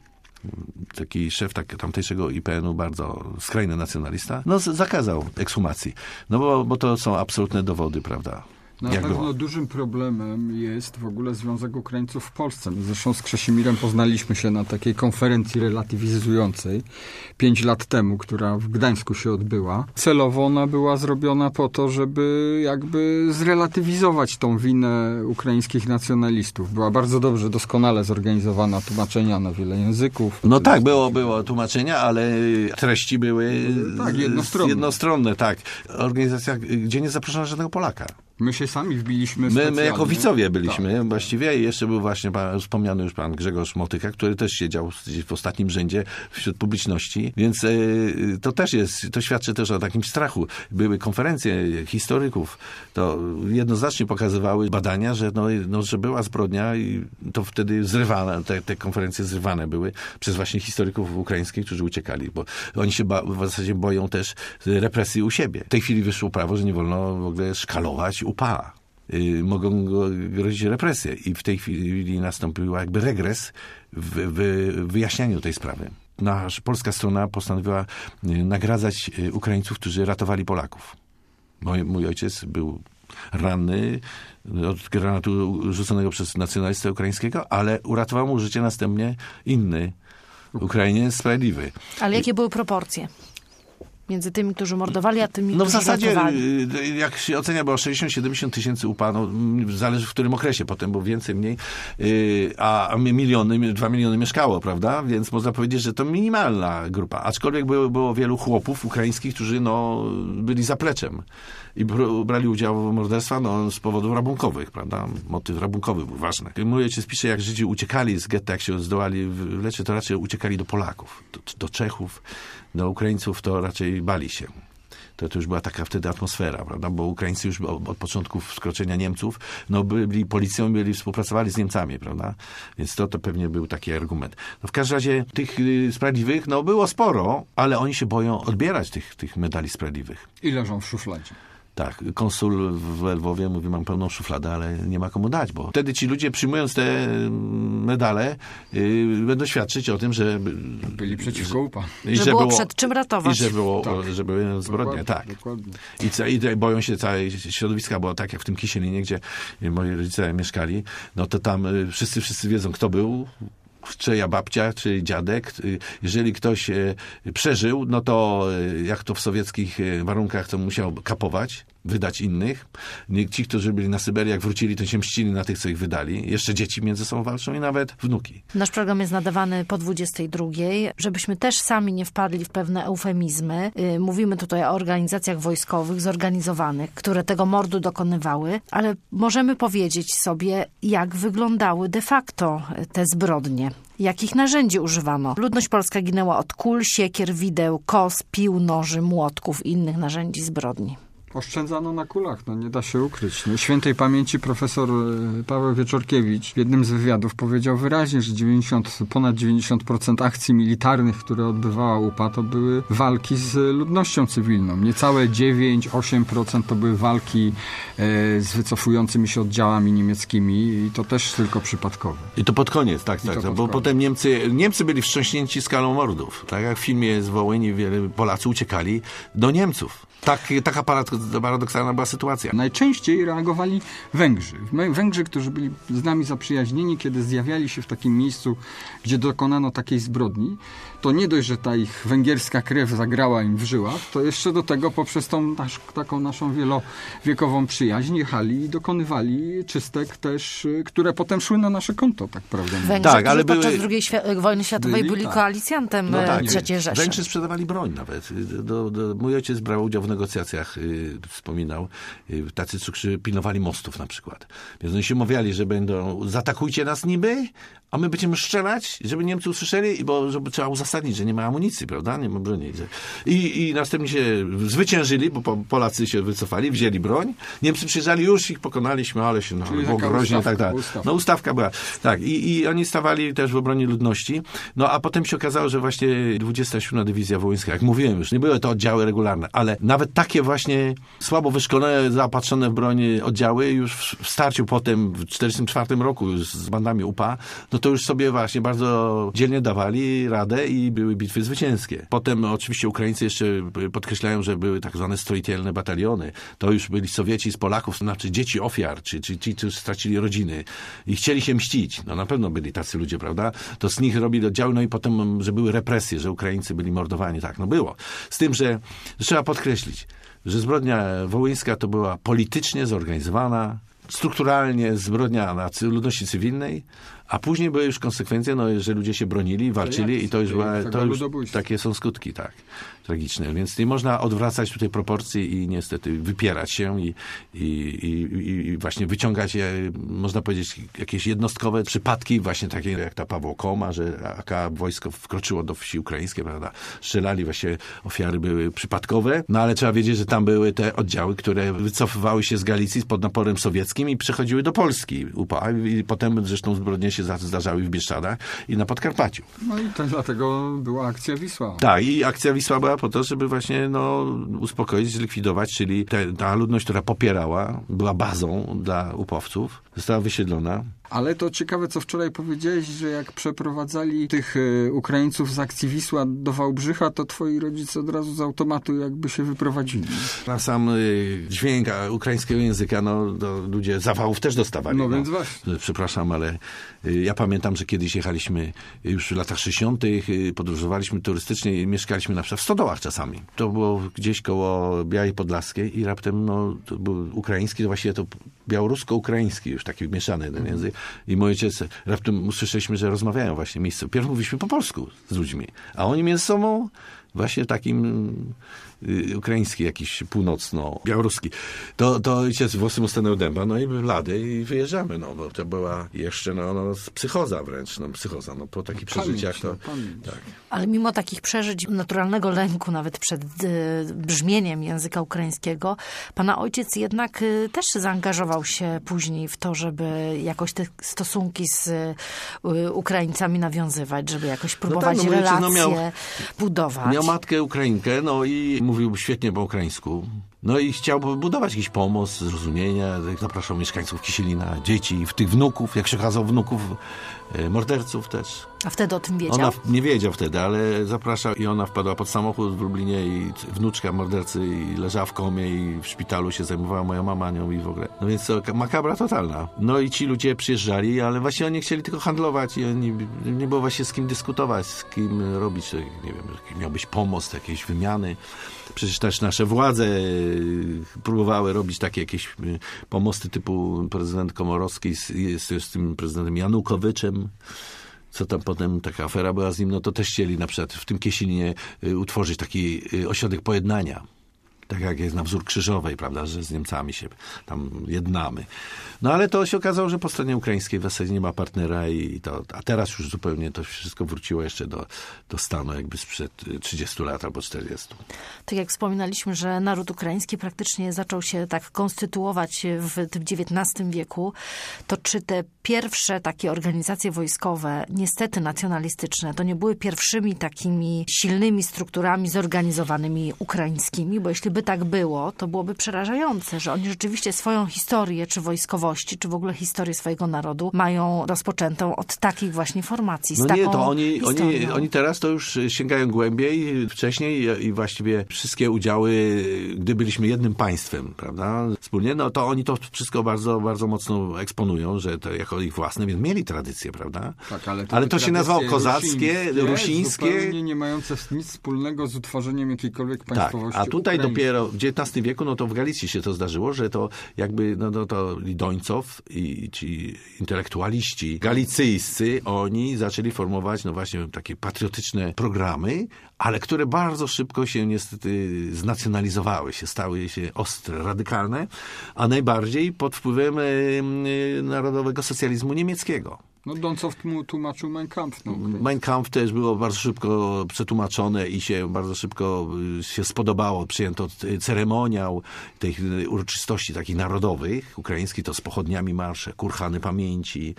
taki szef tak, tamtejszego I P N-u, bardzo skrajny nacjonalista, no zakazał ekshumacji. No bo, bo to są absolutne dowody, prawda? Na Jak pewno było? Dużym problemem jest w ogóle Związek Ukraińców w Polsce. My zresztą z Krzesimirem poznaliśmy się na takiej konferencji relatywizującej pięć lat temu, która w Gdańsku się odbyła. Celowo ona była zrobiona po to, żeby jakby zrelatywizować tą winę ukraińskich nacjonalistów. Była bardzo dobrze, doskonale zorganizowana, tłumaczenia na wiele języków. No tak, było, było tłumaczenia, ale treści były tak, jednostronne. jednostronne, tak. Organizacja, gdzie nie zaproszono żadnego Polaka. My się sami wbiliśmy My, specjalnie. my jako widzowie byliśmy tak. właściwie i jeszcze był właśnie pan, wspomniany już pan Grzegorz Motyka, który też siedział w ostatnim rzędzie wśród publiczności, więc y, to też jest, to świadczy też o takim strachu. Były konferencje historyków, to jednoznacznie pokazywały badania, że, no, no, że była zbrodnia i to wtedy zrywane, te, te konferencje zrywane były przez właśnie historyków ukraińskich, którzy uciekali, bo oni się ba- w zasadzie boją też represji u siebie. W tej chwili wyszło prawo, że nie wolno w ogóle szkalować U P A. Yy, mogą grozić represje i w tej chwili nastąpił jakby regres w, w wyjaśnianiu tej sprawy. Nasza polska strona postanowiła nagradzać Ukraińców, którzy ratowali Polaków. Mój, mój ojciec był ranny od granatu rzuconego przez nacjonalistę ukraińskiego, ale uratował mu życie następnie inny Ukrainiec sprawiedliwy. Ale jakie były proporcje między tymi, którzy mordowali, a tymi, no w którzy zasadzie, ratowali? Jak się ocenia, było sześćdziesiąt siedemdziesiąt tysięcy U P A, no, zależy w którym okresie, potem było więcej, mniej, a miliony, dwa miliony mieszkało, prawda? Więc można powiedzieć, że to minimalna grupa. Aczkolwiek było, było wielu chłopów ukraińskich, którzy no, byli zapleczem i brali udział w morderstwach no, z powodów rabunkowych, prawda? Motyw rabunkowy był ważny. Mój ojciec pisze, jak Żydzi uciekali z getta, jak się zdołali wyleczyć, to raczej uciekali do Polaków, do, do Czechów, do Ukraińców, to raczej bali się. To, to już była taka wtedy atmosfera, prawda? Bo Ukraińcy już od, od początku wkroczenia Niemców no, byli policją, byli, współpracowali z Niemcami, prawda? Więc to, to pewnie był taki argument. No, w każdym razie tych y, sprawiedliwych no, było sporo, ale oni się boją odbierać tych, tych medali sprawiedliwych. I leżą w szufladzie. Tak, konsul w Lwowie mówi, mam pełną szufladę, ale nie ma komu dać, bo wtedy ci ludzie, przyjmując te medale, yy, będą świadczyć o tym, że byli przeciwko U P A. Że, że było przed czym ratować. I że było, tak. że były zbrodnie, tak. Dokładnie. I, I boją się całej środowiska, bo tak jak w tym Kisielinie, gdzie moi rodzice mieszkali, no to tam wszyscy, wszyscy wiedzą, kto był, czyja babcia, czy dziadek. Jeżeli ktoś przeżył, no to jak to w sowieckich warunkach, to musiał kapować, wydać innych. Ci, którzy byli na Syberii, jak wrócili, to się mścili na tych, co ich wydali. Jeszcze dzieci między sobą walczą i nawet wnuki. Nasz program jest nadawany po dwudziestej drugiej. Żebyśmy też sami nie wpadli w pewne eufemizmy. Mówimy tutaj o organizacjach wojskowych, zorganizowanych, które tego mordu dokonywały, ale możemy powiedzieć sobie, jak wyglądały de facto te zbrodnie. Jakich narzędzi używano? Ludność polska ginęła od kul, siekier, wideł, kos, pił, noży, młotków i innych narzędzi zbrodni. Oszczędzano na kulach, no nie da się ukryć. No, świętej pamięci profesor Paweł Wieczorkiewicz w jednym z wywiadów powiedział wyraźnie, że dziewięćdziesiąt, ponad dziewięćdziesiąt procent akcji militarnych, które odbywała U P A, to były walki z ludnością cywilną. Niecałe dziewięć do ośmiu procent to były walki e, z wycofującymi się oddziałami niemieckimi i to też tylko przypadkowe. I to pod koniec, tak, tak, tak bo potem Niemcy, Niemcy byli wstrząśnięci skalą mordów. Tak jak w filmie z Wołyni wiele Polacy uciekali do Niemców. Tak, taka paradoksalna była sytuacja. Najczęściej reagowali Węgrzy. Węgrzy, którzy byli z nami zaprzyjaźnieni, kiedy zjawiali się w takim miejscu, gdzie dokonano takiej zbrodni, to nie dość, że ta ich węgierska krew zagrała im w żyłach, to jeszcze do tego poprzez tą nasz, taką naszą wielowiekową przyjaźń jechali i dokonywali czystek też, które potem szły na nasze konto, tak prawda? Węgrzy, tak, ale podczas były... drugiej świ- wojny światowej byli, byli tak. koalicjantem no tak, trzeciej Rzeszy. Węgrzy sprzedawali broń nawet. Do, do, mój ojciec brał udział w negocjacjach, yy, wspominał, yy, tacy, którzy pilnowali mostów na przykład. Więc oni się umawiali, że będą, zaatakujcie nas niby, a my będziemy strzelać, żeby Niemcy usłyszeli, bo żeby trzeba uzasadnić, że nie ma amunicji, prawda? Nie ma broni. I, i następnie się zwyciężyli, bo Polacy się wycofali, wzięli broń. Niemcy przyjeżdżali, już ich pokonaliśmy, ale się no, było groźnie i tak dalej. Ustawka. No ustawka była. Tak. I, I oni stawali też w obronie ludności. No a potem się okazało, że właśnie dwudziesta siódma Dywizja Wołyńska, jak mówiłem już, nie były to oddziały regularne, ale nawet takie właśnie słabo wyszkolone, zaopatrzone w broń oddziały już w starciu potem w tysiąc dziewięćset czterdziestym czwartym roku już z bandami U P A, no to już sobie właśnie bardzo dzielnie dawali radę i były bitwy zwycięskie. Potem oczywiście Ukraińcy jeszcze podkreślają, że były tak zwane stroitelne bataliony. To już byli Sowieci z Polaków, znaczy dzieci ofiar, czy, czy ci, którzy stracili rodziny i chcieli się mścić. No na pewno byli tacy ludzie, prawda? To z nich robili oddziały, no i potem, że były represje, że Ukraińcy byli mordowani. Tak, no było. Z tym, że, że trzeba podkreślić, że zbrodnia wołyńska to była politycznie zorganizowana, strukturalnie zbrodnia na ludności cywilnej, a później były już konsekwencje, no, że ludzie się bronili, walczyli i to już, była, to już takie są skutki, tak, tragiczne. Więc nie można odwracać tutaj proporcji i niestety wypierać się i, i, i, i właśnie wyciągać, można powiedzieć, jakieś jednostkowe przypadki, właśnie takie jak ta Pawło Koma, że A K wojsko wkroczyło do wsi ukraińskiej, prawda, strzelali, właśnie ofiary były przypadkowe, no ale trzeba wiedzieć, że tam były te oddziały, które wycofywały się z Galicji pod naporem sowieckim i przechodziły do Polski U P A i potem zresztą zbrodnie się zdarzały w Bieszczadach i na Podkarpaciu. No i to dlatego była akcja Wisła. Tak, i akcja Wisła była po to, żeby właśnie no, uspokoić, zlikwidować, czyli te, ta ludność, która popierała, była bazą dla upowców. Została wysiedlona. Ale to ciekawe, co wczoraj powiedziałeś, że jak przeprowadzali tych y, Ukraińców z akcji Wisła do Wałbrzycha, to twoi rodzice od razu z automatu jakby się wyprowadzili. Na sam y, dźwięk ukraińskiego języka, no, no ludzie zawałów też dostawali. No, no więc właśnie. Przepraszam, ale y, ja pamiętam, że kiedyś jechaliśmy już w latach sześćdziesiątych, y, podróżowaliśmy turystycznie i mieszkaliśmy na przykład w stodołach czasami. To było gdzieś koło Białej Podlaskiej i raptem, no, to był ukraiński, to właściwie to białorusko-ukraiński już taki mieszany ten język. I mój ojciec, raptem usłyszeliśmy, że rozmawiają właśnie miejsce. Pierw mówiliśmy po polsku z ludźmi, a oni między sobą właśnie takim y, ukraiński, jakiś północno-białoruski. To, to ojciec włosy mu stanęły dęba, no i blady i wyjeżdżamy, no bo to była jeszcze no, no psychoza wręcz, no psychoza, no po takich Pamięć, przeżyciach to... pamięć. Tak. Ale mimo takich przeżyć, naturalnego lęku nawet przed y, brzmieniem języka ukraińskiego, pana ojciec jednak y, też zaangażował się później w to, żeby jakoś te stosunki z y, Ukraińcami nawiązywać, żeby jakoś próbować no tak, no relacje no miał, budować. Miał matkę Ukrainkę, no i mówił świetnie po ukraińsku. No i chciał budować jakiś pomost, zrozumienia. Zapraszał mieszkańców Kisielina, dzieci, w tych wnuków, jak się okazał, wnuków morderców też. A wtedy o tym wiedział? Ona nie wiedział wtedy, ale zapraszał i ona wpadła pod samochód w Lublinie i wnuczka mordercy i leżała w komie i w szpitalu się zajmowała moja mama nią i w ogóle. No więc to makabra totalna. No i ci ludzie przyjeżdżali, ale właśnie oni chcieli tylko handlować i oni, nie było właśnie z kim dyskutować, z kim robić, nie wiem, miał być pomost, jakieś wymiany. Przecież też nasze władze próbowały robić takie jakieś pomosty typu prezydent Komorowski z, z, z tym prezydentem Janukowyczem. Co tam potem taka afera była z nim, no to też chcieli na przykład w tym Kiesilinie utworzyć taki ośrodek pojednania. Tak jak jest na wzór Krzyżowej, prawda, że z Niemcami się tam jednamy. No ale to się okazało, że po stronie ukraińskiej w zasadzie nie ma partnera i to, a teraz już zupełnie to wszystko wróciło jeszcze do, do stanu jakby sprzed trzydziestu lat albo czterdziestu. Tak jak wspominaliśmy, że naród ukraiński praktycznie zaczął się tak konstytuować w tym dziewiętnastym wieku, to czy te pierwsze takie organizacje wojskowe, niestety nacjonalistyczne, to nie były pierwszymi takimi silnymi strukturami zorganizowanymi ukraińskimi? Bo jeśli by tak było, to byłoby przerażające, że oni rzeczywiście swoją historię, czy wojskowości, czy w ogóle historię swojego narodu mają rozpoczętą od takich właśnie formacji. Z no taką nie, to oni, oni, oni oni teraz to już sięgają głębiej, wcześniej i właściwie wszystkie udziały, gdy byliśmy jednym państwem, prawda, wspólnie, no to oni to wszystko bardzo, bardzo mocno eksponują, że to jako ich własne, więc mieli tradycję, prawda? Tak, ale to, ale to się nazywało kozackie, rusińskie, rusińskie. Zupełnie nie mające nic wspólnego z utworzeniem jakiejkolwiek państwowości. Tak, a tutaj ukraińskiej. Dopiero w dziewiętnastym wieku, no to w Galicji się to zdarzyło, że to jakby, no, no to Lidońcow i ci intelektualiści galicyjscy, oni zaczęli formować, no właśnie, takie patriotyczne programy, ale które bardzo szybko się niestety znacjonalizowały, się stały się ostre, radykalne, a najbardziej pod wpływem y, y, narodowego socjalizmu niemieckiego. No Doncow mu tłumaczył Mein Kampf. No, Mein Kampf też było bardzo szybko przetłumaczone i się bardzo szybko się spodobało. Przyjęto ceremoniał tych uroczystości takich narodowych, ukraińskich, to z pochodniami marsze, kurhany pamięci,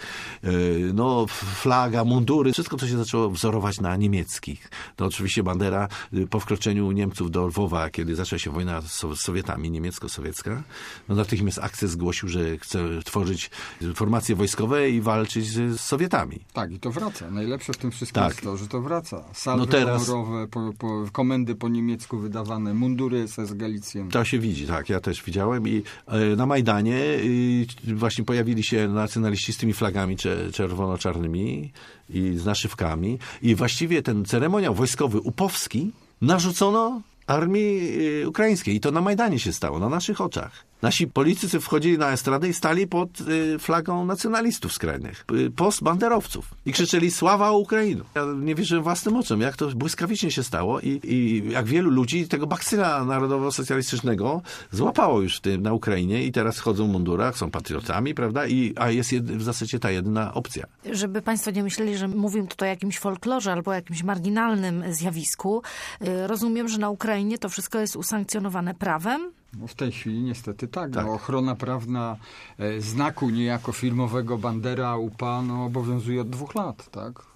no flaga, mundury, wszystko to się zaczęło wzorować na niemieckich. No oczywiście Bandera po wkroczeniu Niemców do Lwowa, kiedy zaczęła się wojna z Sowietami, niemiecko-sowiecka, no natychmiast akces zgłosił, że chce tworzyć formacje wojskowe i walczyć z z Sowietami. Tak, i to wraca. Najlepsze w tym wszystkim tak. jest to, że to wraca. Salwy no teraz... honorowe, po, po, komendy po niemiecku wydawane, mundury S S Galicjen. To się widzi, tak. Ja też widziałem i e, na Majdanie e, właśnie pojawili się nacjonaliści z tymi flagami cze, czerwono-czarnymi i z naszywkami i właściwie ten ceremoniał wojskowy upowski narzucono armii e, ukraińskiej i to na Majdanie się stało, na naszych oczach. Nasi politycy wchodzili na estradę i stali pod y, flagą nacjonalistów skrajnych, y, postbanderowców i krzyczeli sława Ukrainy. Ja nie wierzyłem własnym oczom, jak to błyskawicznie się stało i, i jak wielu ludzi tego bakcyla narodowo-socjalistycznego złapało już w tym na Ukrainie i teraz chodzą w mundurach, są patriotami, prawda? I, a jest jedy, w zasadzie ta jedyna opcja. Żeby państwo nie myśleli, że mówimy tutaj o jakimś folklorze albo o jakimś marginalnym zjawisku, y, rozumiem, że na Ukrainie to wszystko jest usankcjonowane prawem? No w tej chwili niestety tak. tak. No, ochrona prawna e, znaku niejako filmowego Bandera U P A no, obowiązuje od dwóch lat, tak?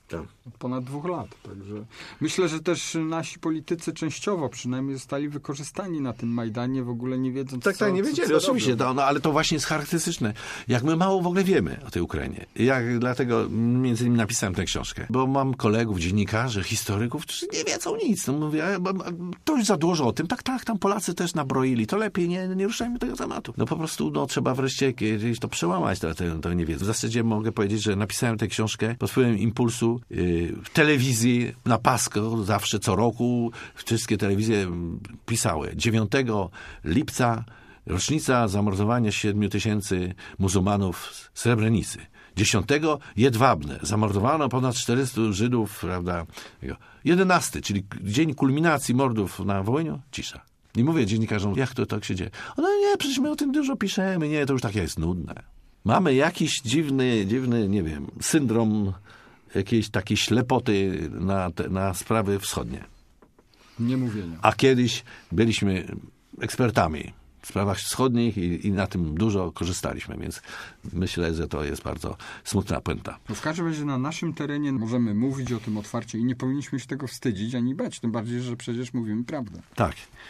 Tak. Od ponad dwóch lat. Także myślę, że też nasi politycy częściowo przynajmniej zostali wykorzystani na tym Majdanie, w ogóle nie wiedząc, Tak, co, tak, nie wiedzieli, co, co oczywiście, robią. to, no, ale to właśnie jest charakterystyczne. Jak my mało w ogóle wiemy o tej Ukrainie. Jak dlatego między innymi napisałem tę książkę, bo mam kolegów, dziennikarzy, historyków, którzy nie wiedzą nic. No mówię, to już za dużo o tym. Tak, tak, tam Polacy też nabroili, to lepiej nie, nie ruszajmy tego tematu. No po prostu no, trzeba wreszcie kiedyś to przełamać, to, to, to nie wiedzę. W zasadzie mogę powiedzieć, że napisałem tę książkę pod wpływem impulsu yy, w telewizji na Pasko, zawsze co roku wszystkie telewizje pisały. dziewiątego lipca rocznica zamordowania siedmiu tysięcy muzułmanów z Srebrenicy. dziesiątego Jedwabne. Zamordowano ponad czterystu Żydów, prawda. jedenasty, czyli dzień kulminacji mordów na Wołyniu, cisza. I mówię dziennikarzom, jak to tak się dzieje? No nie, przecież my o tym dużo piszemy. Nie, to już takie jest nudne. Mamy jakiś dziwny, dziwny, nie wiem, syndrom jakiejś takiej ślepoty na, te, na sprawy wschodnie. Nie mówienia. A kiedyś byliśmy ekspertami w sprawach wschodnich i, i na tym dużo korzystaliśmy, więc myślę, że to jest bardzo smutna puenta. No w każdym razie na naszym terenie możemy mówić o tym otwarcie i nie powinniśmy się tego wstydzić ani bać, tym bardziej, że przecież mówimy prawdę. Tak.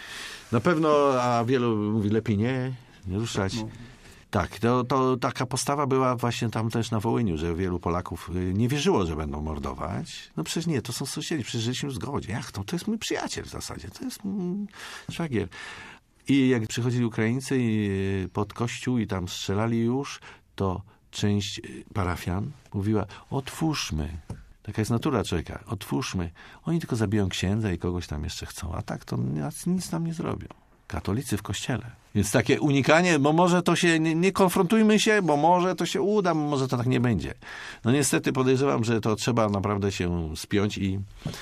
Na pewno, a wielu mówi lepiej nie, nie ruszać. No. Tak, to, to taka postawa była właśnie tam też na Wołyniu, że wielu Polaków nie wierzyło, że będą mordować. No przecież nie, to są sąsiedzi, przecież żyliśmy w zgodzie. Jak to? To jest mój przyjaciel w zasadzie, to jest mm, szwagier. I jak przychodzili Ukraińcy pod kościół i tam strzelali już, to część parafian mówiła, otwórzmy. Taka jest natura człowieka, otwórzmy. Oni tylko zabiją księdza i kogoś tam jeszcze chcą, a tak to nic nam nie zrobią. Katolicy w kościele. Więc takie unikanie, bo może to się, nie, nie konfrontujmy się, bo może to się uda, może to tak nie będzie. No niestety podejrzewam, że to trzeba naprawdę się spiąć i,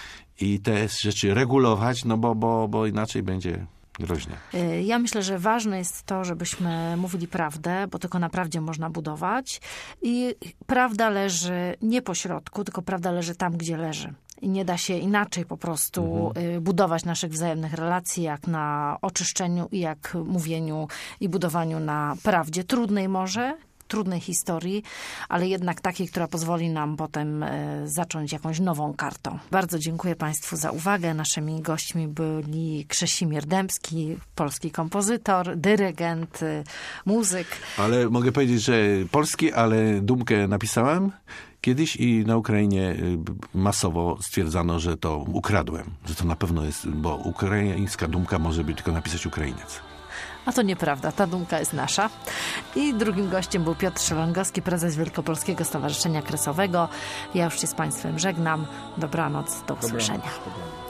i te rzeczy regulować, no bo, bo, bo inaczej będzie groźnie. Ja myślę, że ważne jest to, żebyśmy mówili prawdę, bo tylko na prawdzie można budować. I prawda leży nie po środku, tylko prawda leży tam, gdzie leży. I nie da się inaczej po prostu mhm. budować naszych wzajemnych relacji, jak na oczyszczeniu i jak mówieniu i budowaniu na prawdzie. Trudnej może, trudnej historii, ale jednak takiej, która pozwoli nam potem zacząć jakąś nową kartą. Bardzo dziękuję Państwu za uwagę. Naszymi gośćmi byli Krzesimir Dębski, polski kompozytor, dyrygent, muzyk. Ale mogę powiedzieć, że polski, ale dumkę napisałem kiedyś i na Ukrainie masowo stwierdzano, że to ukradłem, że to na pewno jest, bo ukraińska dumka może być tylko napisać Ukrainiec. A to nieprawda, ta dumka jest nasza. I drugim gościem był Piotr Szelongowski, prezes Wielkopolskiego Stowarzyszenia Kresowego. Ja już się z Państwem żegnam. Dobranoc, do usłyszenia. Dobranoc.